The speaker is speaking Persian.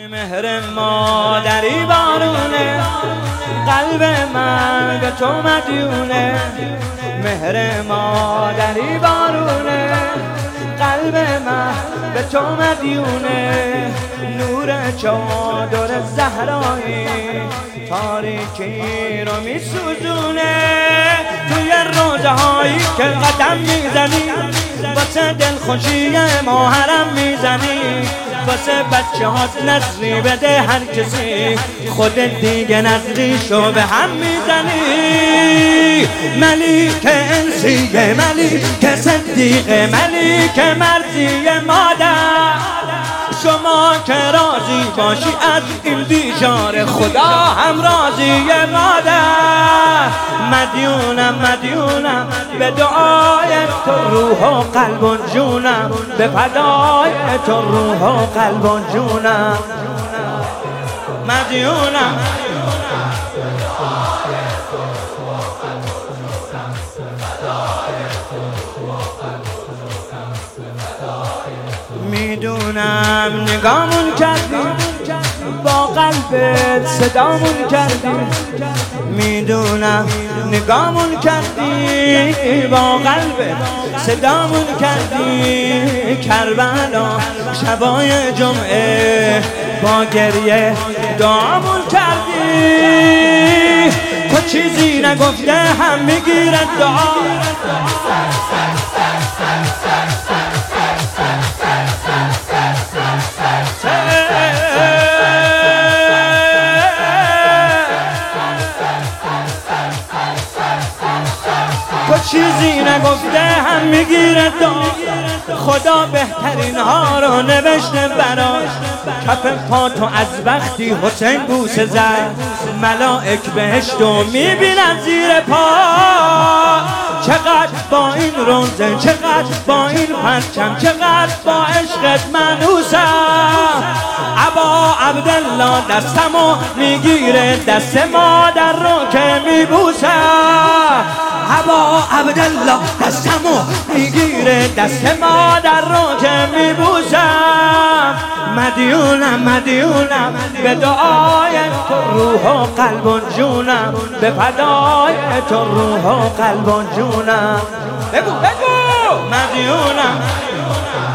مهر مادری بارونه، قلب من به تو مدیونه. مهر مادری بارونه، قلب من به تو مدیونه. نور چادر زهرایی تاریکی رو میسوزونه. توی روزه هایی که قدم میزنی، واسه دلخوشی ما حرم میزنی. واسه بچه هات نظری بده هر کسی، خودت دیگه نظریشو به هم میزنی. ملیک انسیه، ملیک صدیقه، ملیک مرزی مادر. شما که راضی باشی از این بیچاره، خدا هم راضی مادر. مدیونم به دعای تو، روح و قلب و جونم به فدای تو، روح و قلب و جونم. مدیونم میدونم نگامون کردی، با قلبت صدامون کردی. میدونم نگامون کردی، با قلبت صدامون کردی. کربلا شبای جمعه با گریه دعامون کردی. تو چیزی نگفته هم میگیره دعا. تو چیزی نگفته هم میگیره دعا. خدا بهترین ها رو نوشته براش. کف پا تو از وقتی حسین بوسه زد، ملائک بهشتو میبینن زیر پا. چقدر با این روزه، چقدر با این پرچم، چقدر با عشقت منوسم. ابا عبدالله دستمو میگیره، دست مادر رو که میبوسم. ابا عبدالله دستمو میگیره، دست مادر رو که میبوسم. مدیونم به دعای تو، روح و قلب و جونم به فدای تو، روح و قلب و جونم. بگو مدیونم.